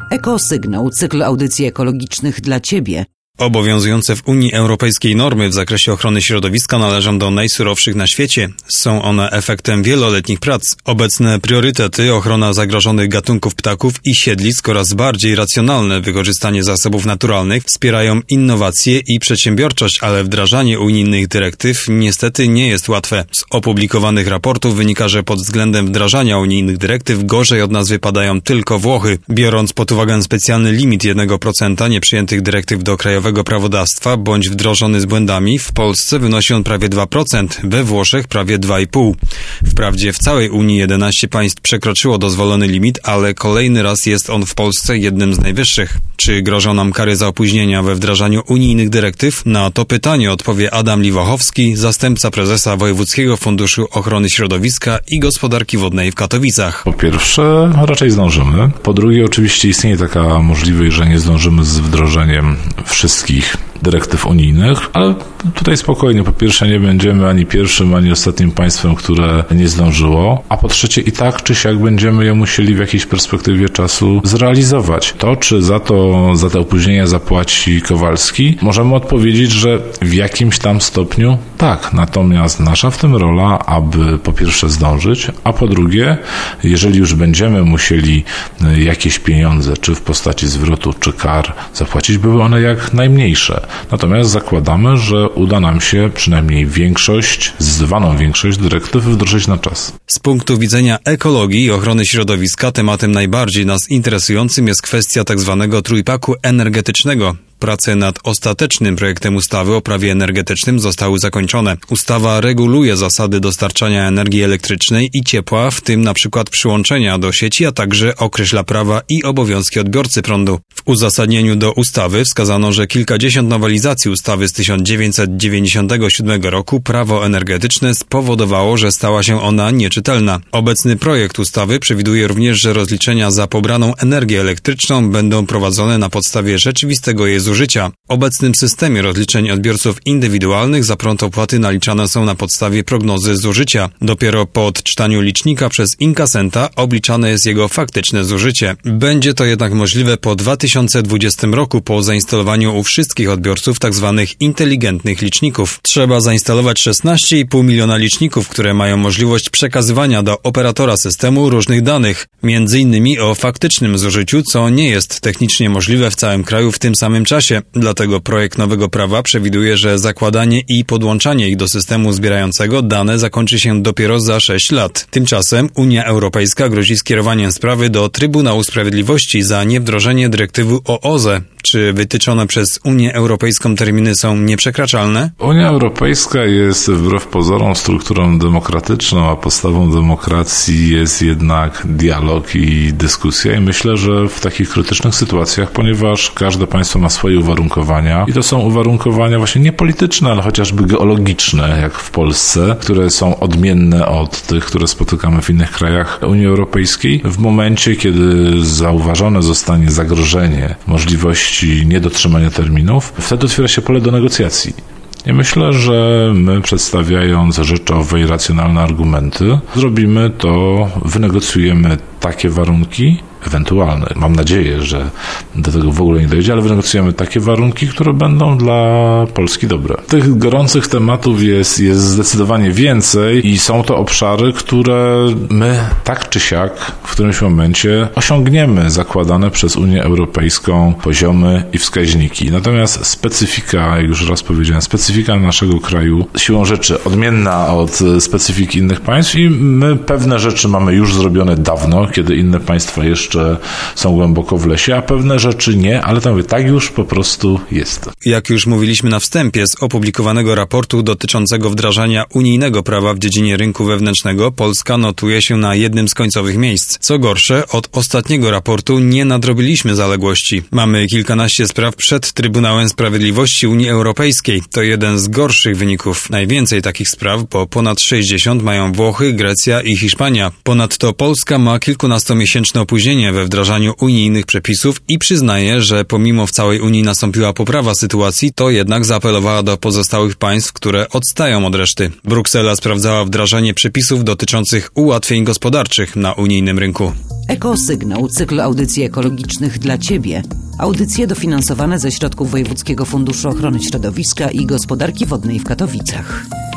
Ekosygnał, cykl audycji ekologicznych dla Ciebie. Obowiązujące w Unii Europejskiej normy w zakresie ochrony środowiska należą do najsurowszych na świecie. Są one efektem wieloletnich prac. Obecne priorytety, ochrona zagrożonych gatunków ptaków i siedlisk oraz bardziej racjonalne wykorzystanie zasobów naturalnych wspierają innowacje i przedsiębiorczość, ale wdrażanie unijnych dyrektyw niestety nie jest łatwe. Z opublikowanych raportów wynika, że pod względem wdrażania unijnych dyrektyw gorzej od nas wypadają tylko Włochy. Biorąc pod uwagę specjalny limit 1% nieprzyjętych dyrektyw do krajowego prawodawstwa bądź wdrożony z błędami, w Polsce wynosi on prawie 2%, we Włoszech prawie 2,5%. Wprawdzie w całej Unii 11 państw przekroczyło dozwolony limit, ale kolejny raz jest on w Polsce jednym z najwyższych. Czy grożą nam kary za opóźnienia we wdrażaniu unijnych dyrektyw? Na to pytanie odpowie Adam Liwochowski, zastępca prezesa Wojewódzkiego Funduszu Ochrony Środowiska i Gospodarki Wodnej w Katowicach. Po pierwsze, raczej zdążymy. Po drugie, oczywiście istnieje taka możliwość, że nie zdążymy z wdrożeniem wszystkich dyrektyw unijnych, ale tutaj spokojnie. Po pierwsze, nie będziemy ani pierwszym, ani ostatnim państwem, które nie zdążyło, a po trzecie i tak czy siak będziemy je musieli w jakiejś perspektywie czasu zrealizować. To, czy za te opóźnienia zapłaci Kowalski, możemy odpowiedzieć, że w jakimś tam stopniu tak. Natomiast nasza w tym rola, aby po pierwsze zdążyć, a po drugie, jeżeli już będziemy musieli jakieś pieniądze, czy w postaci zwrotu, czy kar zapłacić, były one jak najmniejsze. Natomiast zakładamy, że uda nam się przynajmniej zdecydowaną większość dyrektyw wdrożyć na czas. Z punktu widzenia ekologii i ochrony środowiska tematem najbardziej nas interesującym jest kwestia tzw. trójpaku energetycznego. Prace nad ostatecznym projektem ustawy o prawie energetycznym zostały zakończone. Ustawa reguluje zasady dostarczania energii elektrycznej i ciepła, w tym na przykład przyłączenia do sieci, a także określa prawa i obowiązki odbiorcy prądu. W uzasadnieniu do ustawy wskazano, że kilkadziesiąt nowelizacji ustawy z 1997 roku Prawo energetyczne spowodowało, że stała się ona nieczytelna. Obecny projekt ustawy przewiduje również, że rozliczenia za pobraną energię elektryczną będą prowadzone na podstawie rzeczywistego jej zużycia. W obecnym systemie rozliczeń odbiorców indywidualnych za prąd opłaty naliczane są na podstawie prognozy zużycia. Dopiero po odczytaniu licznika przez inkasenta obliczane jest jego faktyczne zużycie. Będzie to jednak możliwe po 2020 roku po zainstalowaniu u wszystkich odbiorców tzw. inteligentnych liczników. Trzeba zainstalować 16,5 miliona liczników, które mają możliwość przekazywania do operatora systemu różnych danych, m.in. o faktycznym zużyciu, co nie jest technicznie możliwe w całym kraju w tym samym czasie. Dlatego projekt nowego prawa przewiduje, że zakładanie i podłączanie ich do systemu zbierającego dane zakończy się dopiero za 6 lat. Tymczasem Unia Europejska grozi skierowaniem sprawy do Trybunału Sprawiedliwości za niewdrożenie dyrektywy o OZE. Czy wytyczone przez Unię Europejską terminy są nieprzekraczalne? Unia Europejska jest wbrew pozorom strukturą demokratyczną, a podstawą demokracji jest jednak dialog i dyskusja. I myślę, że w takich krytycznych sytuacjach, ponieważ każde państwo ma swoje uwarunkowania i to są uwarunkowania właśnie nie polityczne, ale chociażby geologiczne, jak w Polsce, które są odmienne od tych, które spotykamy w innych krajach Unii Europejskiej. W momencie, kiedy zauważone zostanie zagrożenie możliwości niedotrzymania terminów, wtedy otwiera się pole do negocjacji. Ja myślę, że my, przedstawiając rzeczowe i racjonalne argumenty, zrobimy to, wynegocjujemy takie warunki, ewentualne. Mam nadzieję, że do tego w ogóle nie dojdzie, ale wynegocjujemy takie warunki, które będą dla Polski dobre. Tych gorących tematów jest zdecydowanie więcej i są to obszary, które my tak czy siak w którymś momencie osiągniemy zakładane przez Unię Europejską poziomy i wskaźniki. Natomiast specyfika, jak już raz powiedziałem, specyfika naszego kraju siłą rzeczy odmienna od specyfiki innych państw i my pewne rzeczy mamy już zrobione dawno, kiedy inne państwa jeszcze są głęboko w lesie, a pewne rzeczy nie, ale tam tak już po prostu jest. Jak już mówiliśmy na wstępie, z opublikowanego raportu dotyczącego wdrażania unijnego prawa w dziedzinie rynku wewnętrznego Polska notuje się na jednym z końcowych miejsc. Co gorsze, od ostatniego raportu nie nadrobiliśmy zaległości. Mamy kilkanaście spraw przed Trybunałem Sprawiedliwości Unii Europejskiej. To jeden z gorszych wyników. Najwięcej takich spraw, bo ponad 60 mają Włochy, Grecja i Hiszpania. Ponadto Polska ma kilkunastomiesięczne opóźnienie we wdrażaniu unijnych przepisów i przyznaje, że pomimo w całej Unii nastąpiła poprawa sytuacji, to jednak zaapelowała do pozostałych państw, które odstają od reszty. Bruksela sprawdzała wdrażanie przepisów dotyczących ułatwień gospodarczych na unijnym rynku. Ekosygnał, cykl audycji ekologicznych dla Ciebie. Audycje dofinansowane ze środków Wojewódzkiego Funduszu Ochrony Środowiska i Gospodarki Wodnej w Katowicach.